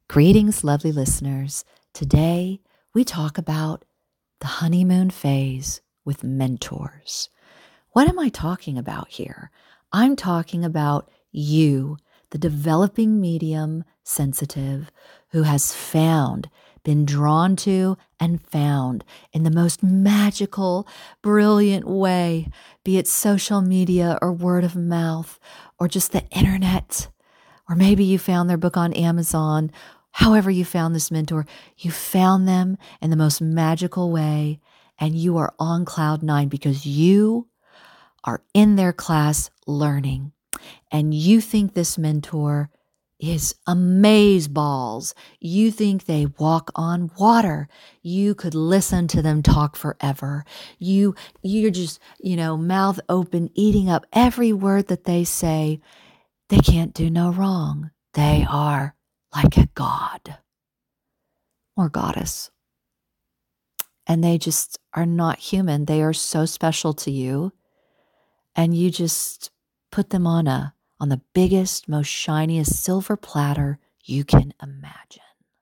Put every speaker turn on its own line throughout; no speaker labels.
Greetings, lovely listeners. Today, we talk about the honeymoon phase with mentors. What am I talking about here? I'm talking about you, the developing medium sensitive who has been drawn to and found in the most magical, brilliant way, be it social media or word of mouth or just the internet. Or maybe you found their book on Amazon. However you found this mentor, you found them in the most magical way, and you are on cloud nine because you are in their class learning. And you think this mentor is amazeballs. You think they walk on water. You could listen to them talk forever. You're just, mouth open, eating up every word that they say. They can't do no wrong. They are like a god or goddess. And they just are not human. They are so special to you. And you just put them on the biggest, most shiniest silver platter you can imagine.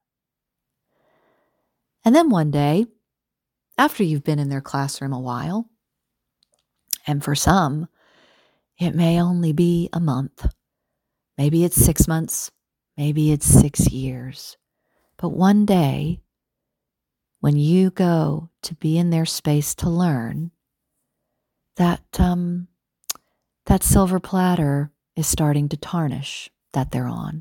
And then one day, after you've been in their classroom a while, and for some, it may only be a month. Maybe it's 6 months. Maybe it's 6 years. But one day, when you go to be in their space to learn, that silver platter is starting to tarnish that they're on.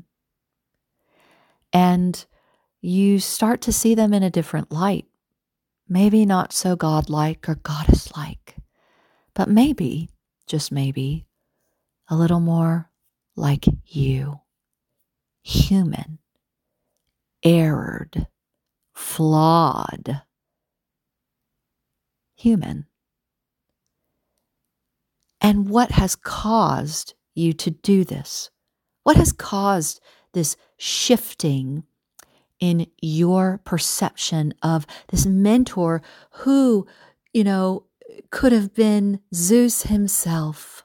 And you start to see them in a different light. Maybe not so godlike or goddess-like, but maybe, just maybe, a little more like you. Human, erred, flawed, human. And what has caused you to do this? What has caused this shifting in your perception of this mentor who, could have been Zeus himself?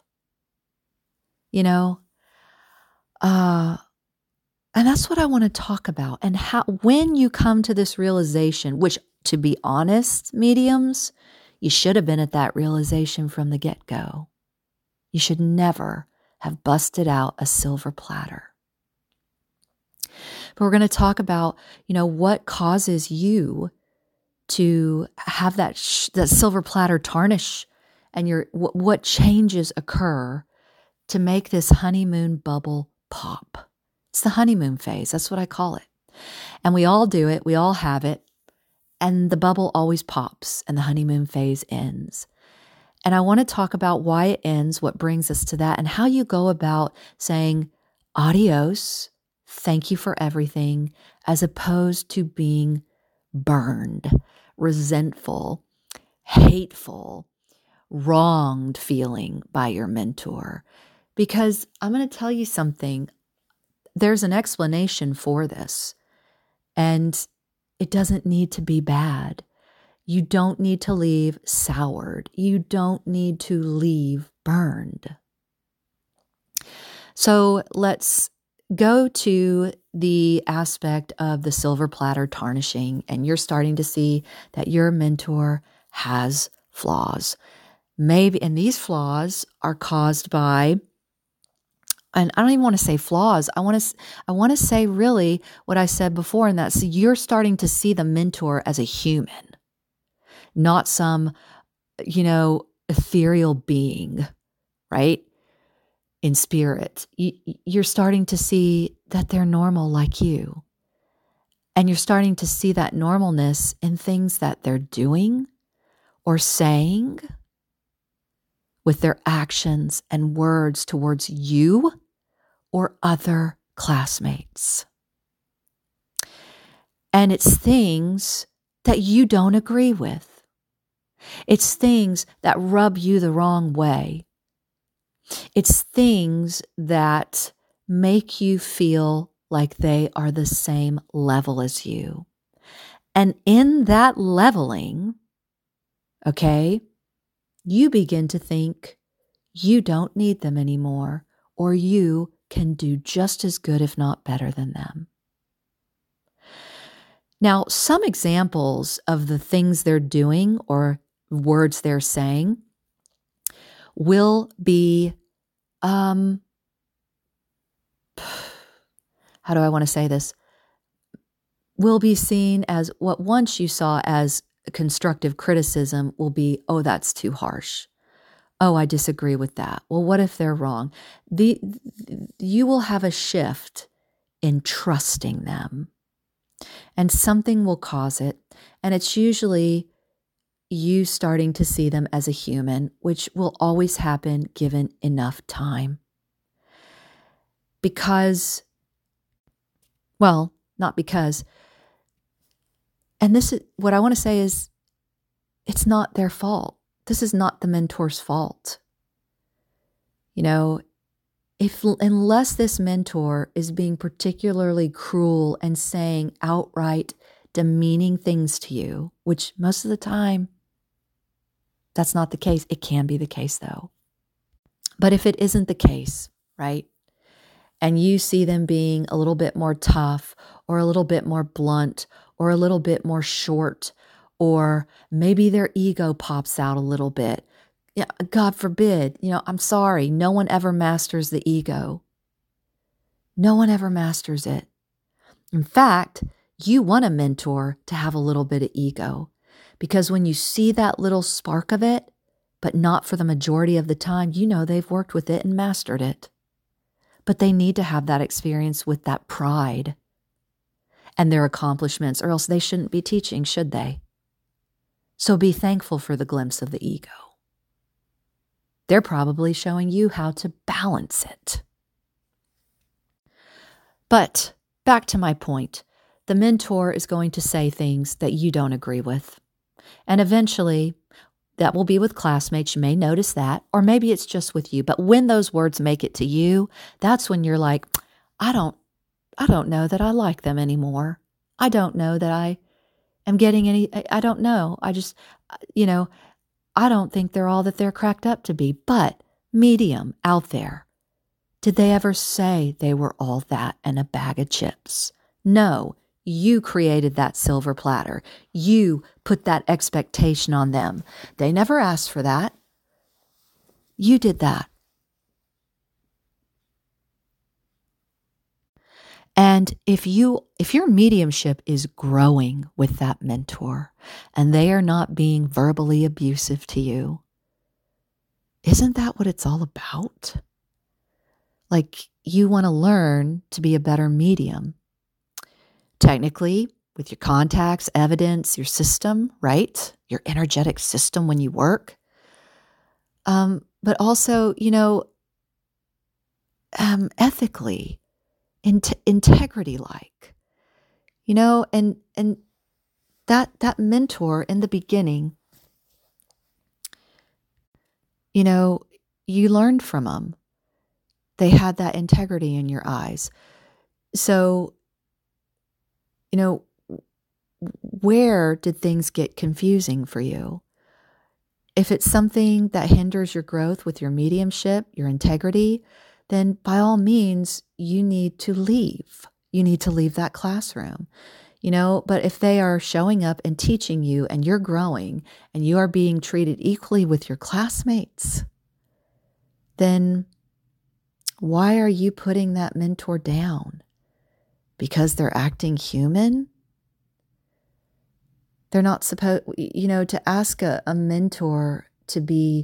And that's what I want to talk about. And how, when you come to this realization, which, to be honest, mediums, you should have been at that realization from the get-go. You should never have busted out a silver platter. But we're going to talk about, what causes you to have that silver platter tarnish, and what changes occur to make this honeymoon bubble pop. It's the honeymoon phase. That's what I call it. And we all do it. We all have it. And the bubble always pops and the honeymoon phase ends. And I want to talk about why it ends, what brings us to that, and how you go about saying adios, thank you for everything, as opposed to being burned, resentful, hateful, wronged feeling by your mentor. Because I'm going to tell you something. There's an explanation for this, and it doesn't need to be bad. You don't need to leave soured. You don't need to leave burned. So let's go to the aspect of the silver platter tarnishing, and you're starting to see that your mentor has flaws. Maybe, and these flaws are caused by, and I don't even want to say flaws. I want to say really what I said before, and that's you're starting to see the mentor as a human, not some, ethereal being, right? In spirit. You're starting to see that they're normal like you. And you're starting to see that normalness in things that they're doing or saying with their actions and words towards you or other classmates. And it's things that you don't agree with. It's things that rub you the wrong way. It's things that make you feel like they are the same level as you. And in that leveling, you begin to think you don't need them anymore, or you can do just as good, if not better than them. Now, some examples of the things they're doing or words they're saying will be, how do I want to say this? Will be seen as what once you saw as constructive criticism will be, oh, that's too harsh. Oh, I disagree with that. Well, what if they're wrong? You will have a shift in trusting them, and something will cause it. And it's usually you starting to see them as a human, which will always happen given enough time. Because, well, not because, and this is what I want to say is, it's not their fault. This is not the mentor's fault. You know, unless this mentor is being particularly cruel and saying outright demeaning things to you, which most of the time, that's not the case. It can be the case though. But if it isn't the case, right, and you see them being a little bit more tough or a little bit more blunt or a little bit more short, or maybe their ego pops out a little bit. Yeah, God forbid, I'm sorry. No one ever masters the ego. No one ever masters it. In fact, you want a mentor to have a little bit of ego, because when you see that little spark of it, but not for the majority of the time, they've worked with it and mastered it. But they need to have that experience with that pride and their accomplishments, or else they shouldn't be teaching, should they? So be thankful for the glimpse of the ego. They're probably showing you how to balance it. But back to my point, the mentor is going to say things that you don't agree with. And eventually, that will be with classmates. You may notice that, or maybe it's just with you. But when those words make it to you, that's when you're like, I don't know that I like them anymore. I don't know that I am getting any, I don't know. I just, I don't think they're all that they're cracked up to be. But medium out there, did they ever say they were all that and a bag of chips? No, you created that silver platter. You put that expectation on them. They never asked for that. You did that. And if your mediumship is growing with that mentor and they are not being verbally abusive to you, isn't that what it's all about? Like, you want to learn to be a better medium. Technically, with your contacts, evidence, your system, right? Your energetic system when you work. But also, ethically, integrity-like, and that mentor in the beginning, you learned from them. They had that integrity in your eyes. So, where did things get confusing for you? If it's something that hinders your growth with your mediumship, your integrity, then by all means, you need to leave. You need to leave that classroom. But if they are showing up and teaching you and you're growing and you are being treated equally with your classmates, then why are you putting that mentor down? Because they're acting human? They're not supposed, to ask a mentor to be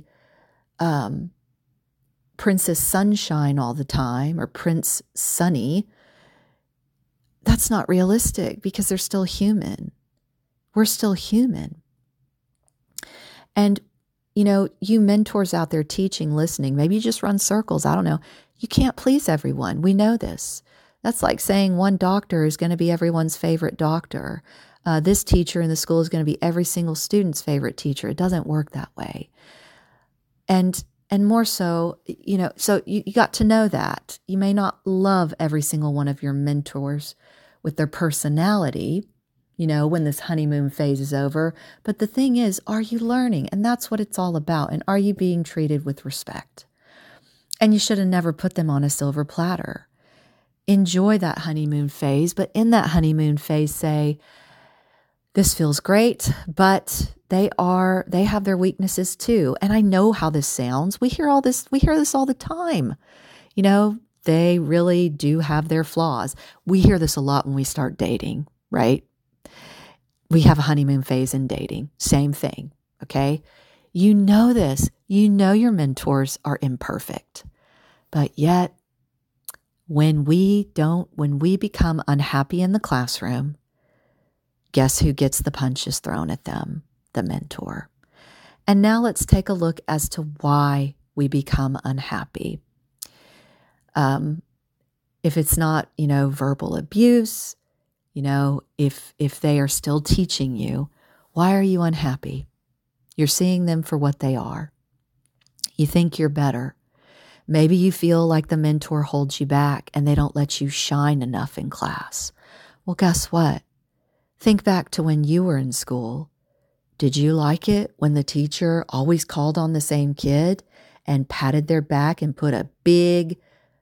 Princess Sunshine all the time or Prince Sunny. That's not realistic because they're still human. We're still human. And, you mentors out there teaching, listening, maybe you just run circles. I don't know. You can't please everyone. We know this. That's like saying one doctor is going to be everyone's favorite doctor. This teacher in the school is going to be every single student's favorite teacher. It doesn't work that way. And more so, so you got to know that. You may not love every single one of your mentors with their personality, when this honeymoon phase is over. But the thing is, are you learning? And that's what it's all about. And are you being treated with respect? And you should have never put them on a silver platter. Enjoy that honeymoon phase, but in that honeymoon phase, say, this feels great, but they have their weaknesses too. And I know how this sounds. We hear this all the time. They really do have their flaws. We hear this a lot when we start dating, right? We have a honeymoon phase in dating. Same thing, okay? You know this. You know your mentors are imperfect. But yet, when we become unhappy in the classroom, guess who gets the punches thrown at them? The mentor. And now let's take a look as to why we become unhappy. If it's not, verbal abuse, if they are still teaching you, why are you unhappy? You're seeing them for what they are. You think you're better. Maybe you feel like the mentor holds you back and they don't let you shine enough in class. Well, guess what? Think back to when you were in school. Did you like it when the teacher always called on the same kid and patted their back and put a big,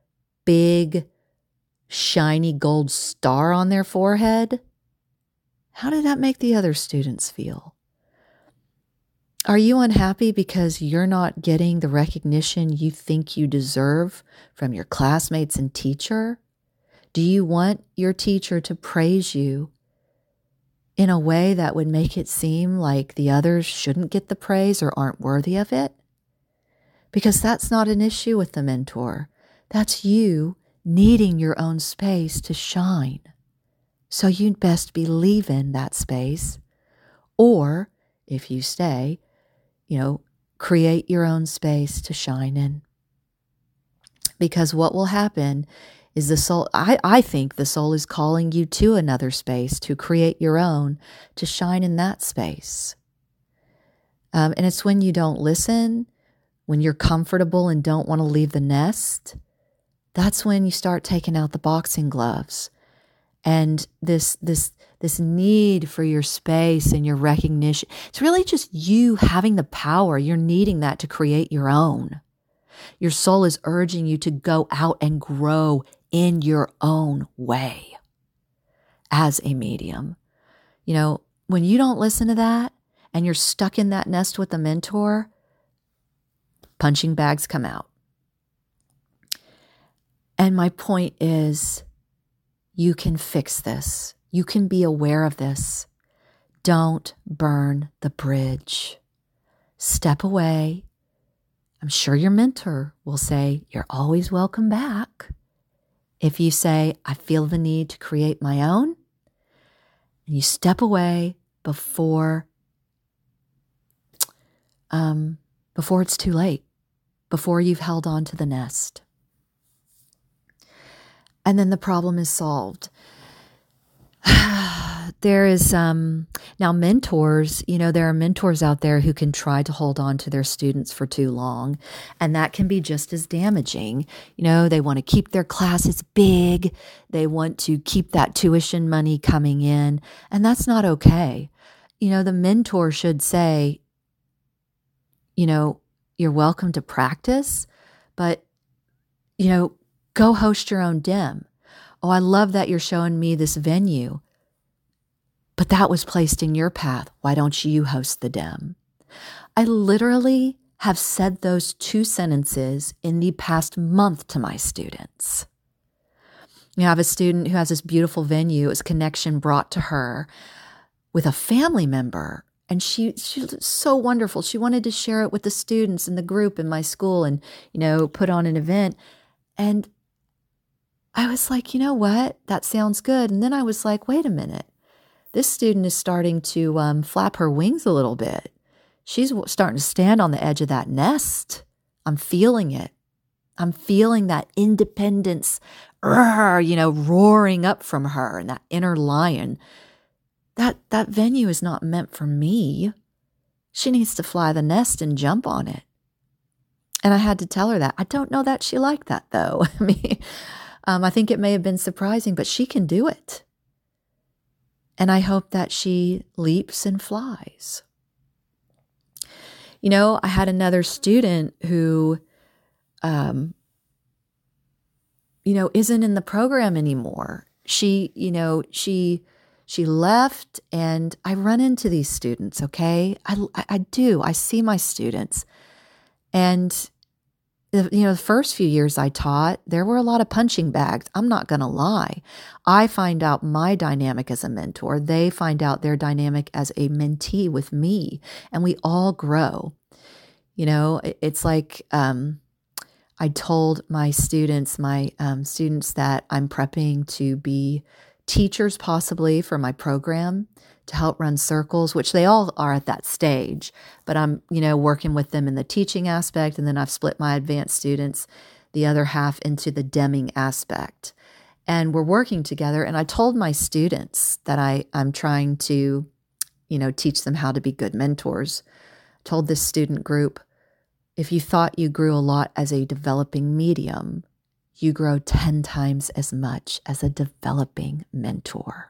shiny gold star on their forehead? How did that make the other students feel? Are you unhappy because you're not getting the recognition you think you deserve from your classmates and teacher? Do you want your teacher to praise you in a way that would make it seem like the others shouldn't get the praise or aren't worthy of it? Because that's not an issue with the mentor. That's you needing your own space to shine. So you'd best be leaving that space. Or if you stay, create your own space to shine in. Because what will happen is the soul, I think the soul is calling you to another space, to create your own, to shine in that space. And it's when you don't listen, when you're comfortable and don't want to leave the nest, that's when you start taking out the boxing gloves. And this need for your space and your recognition, it's really just you having the power. You're needing that to create your own. Your soul is urging you to go out and grow in your own way as a medium. When you don't listen to that and you're stuck in that nest with the mentor, punching bags come out. And my point is, you can fix this. You can be aware of this. Don't burn the bridge. Step away. I'm sure your mentor will say, you're always welcome back. If you say, I feel the need to create my own, and you step away before it's too late, before you've held on to the nest. And then the problem is solved. There is, now mentors, there are mentors out there who can try to hold on to their students for too long, and that can be just as damaging. They want to keep their classes big. They want to keep that tuition money coming in, and that's not okay. The mentor should say, you're welcome to practice, but, go host your own DIM. Oh, I love that you're showing me this venue, but that was placed in your path. Why don't you host the DIM? I literally have said those two sentences in the past month to my students. I have a student who has this beautiful venue. It was connection brought to her with a family member. And she's so wonderful. She wanted to share it with the students in the group in my school and, put on an event. And I was like, you know what? That sounds good. And then I was like, wait a minute. This student is starting to flap her wings a little bit. She's starting to stand on the edge of that nest. I'm feeling it. I'm feeling that independence, roaring up from her, and that inner lion. That venue is not meant for me. She needs to fly the nest and jump on it. And I had to tell her that. I don't know that she liked that, though. I think it may have been surprising, but she can do it. And I hope that she leaps and flies. I had another student who, isn't in the program anymore. She she left, and I run into these students, okay? I do. I see my students. And the first few years I taught, there were a lot of punching bags. I'm not going to lie. I find out my dynamic as a mentor. They find out their dynamic as a mentee with me, and we all grow. It's like I told my students that I'm prepping to be teachers possibly for my program to help run circles, which they all are at that stage. But I'm, working with them in the teaching aspect, and then I've split my advanced students, the other half, into the Deming aspect. And we're working together. And I told my students that I'm trying to, teach them how to be good mentors. Told this student group, if you thought you grew a lot as a developing medium, you grow 10 times as much as a developing mentor.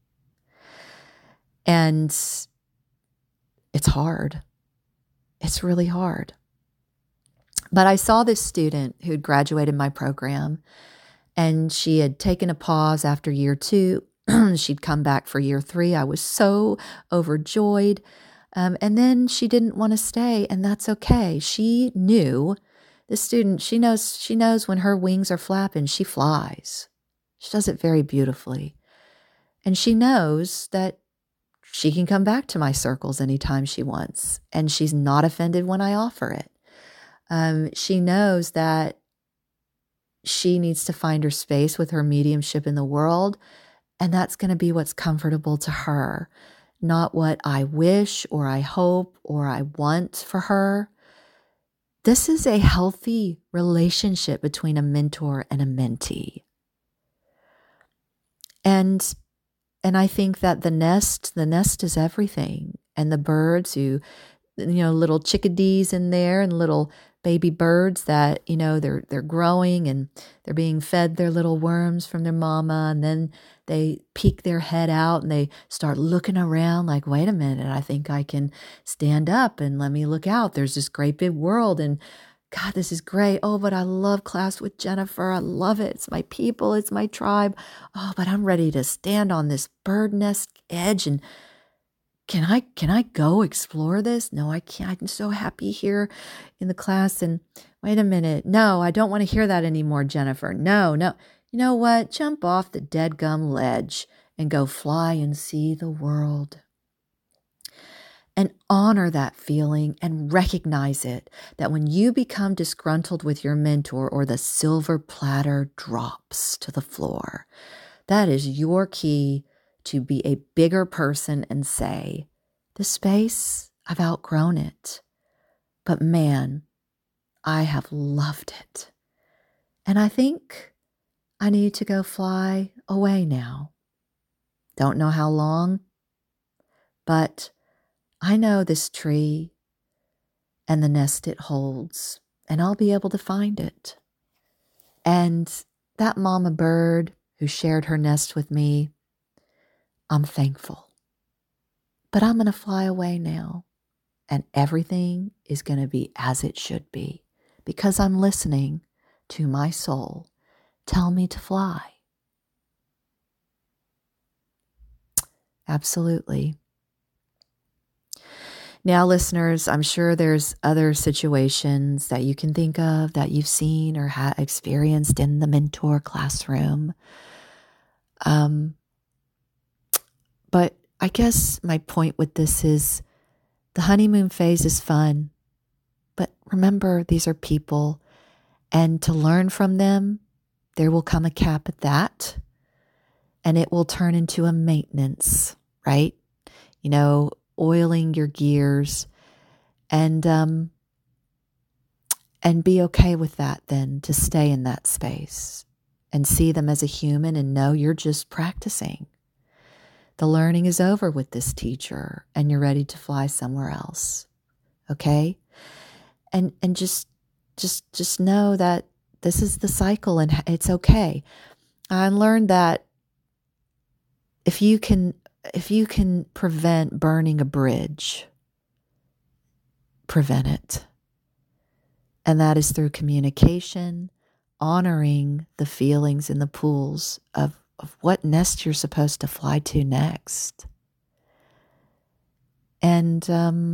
And it's hard. It's really hard. But I saw this student who'd graduated my program, and she had taken a pause after year 2. She'd come back for year 3. I was so overjoyed. And then she didn't want to stay, and that's okay. She knew, this student, she knows when her wings are flapping, she flies. She does it very beautifully. And she knows that she can come back to my circles anytime she wants, and she's not offended when I offer it. She knows that she needs to find her space with her mediumship in the world, and that's going to be what's comfortable to her, not what I wish or I hope or I want for her. This is a healthy relationship between a mentor and a mentee. And I think that the nest is everything. And the birds who, little chickadees in there and little baby birds that, they're growing and they're being fed their little worms from their mama. And then they peek their head out and they start looking around like, wait a minute, I think I can stand up and let me look out. There's this great big world, and God, this is great. Oh, but I love class with Jennifer. I love it. It's my people. It's my tribe. Oh, but I'm ready to stand on this bird nest edge. And can I go explore this? No, I can't. I'm so happy here in the class. And wait a minute. No, I don't want to hear that anymore, Jennifer. No. You know what? Jump off the dead gum ledge and go fly and see the world. And honor that feeling and recognize it, that when you become disgruntled with your mentor or the silver platter drops to the floor, that is your key to be a bigger person and say, the space, I've outgrown it, but man, I have loved it. And I think I need to go fly away now. Don't know how long, but I know this tree and the nest it holds, and I'll be able to find it. And that mama bird who shared her nest with me, I'm thankful. But I'm going to fly away now, and everything is going to be as it should be, because I'm listening to my soul tell me to fly. Absolutely. Now, listeners, I'm sure there's other situations that you can think of that you've seen or experienced in the mentor classroom. But I guess my point with this is the honeymoon phase is fun. But remember, these are people, and to learn from them, there will come a cap at that, and it will turn into a maintenance, right? Oiling your gears, and be okay with that then, to stay in that space and see them as a human and know you're just practicing. The learning is over with this teacher and you're ready to fly somewhere else. Okay? And just know that this is the cycle and it's okay. I learned that if you can prevent burning a bridge, prevent it. And that is through communication, honoring the feelings and the pools of what nest you're supposed to fly to next. And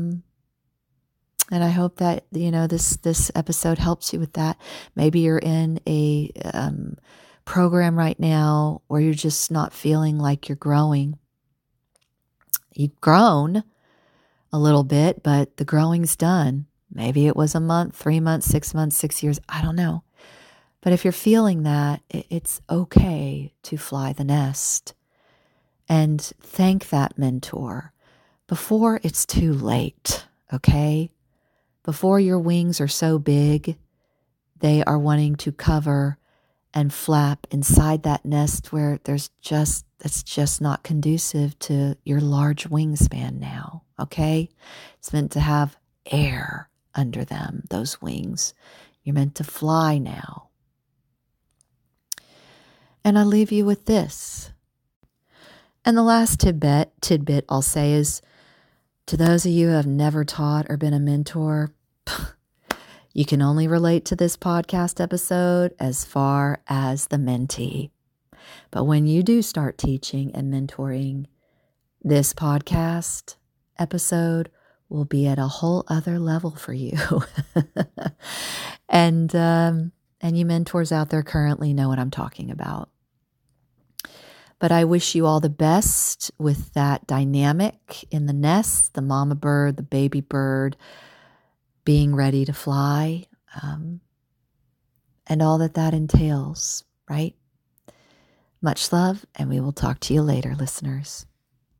I hope that, this episode helps you with that. Maybe you're in a program right now where you're just not feeling like you're growing. You've grown a little bit, but the growing's done. Maybe it was a month, 3 months, 6 months, 6 years. I don't know. But if you're feeling that, it's okay to fly the nest and thank that mentor before it's too late, okay? Before your wings are so big, they are wanting to cover and flap inside that nest where it's just not conducive to your large wingspan now, okay? It's meant to have air under them, those wings. You're meant to fly now. And I leave you with this. And the last tidbit I'll say is, to those of you who have never taught or been a mentor, you can only relate to this podcast episode as far as the mentee. But when you do start teaching and mentoring, this podcast episode will be at a whole other level for you. And you mentors out there currently know what I'm talking about. But I wish you all the best with that dynamic in the nest, the mama bird, the baby bird, being ready to fly, and all that entails, right? Much love, and we will talk to you later, listeners.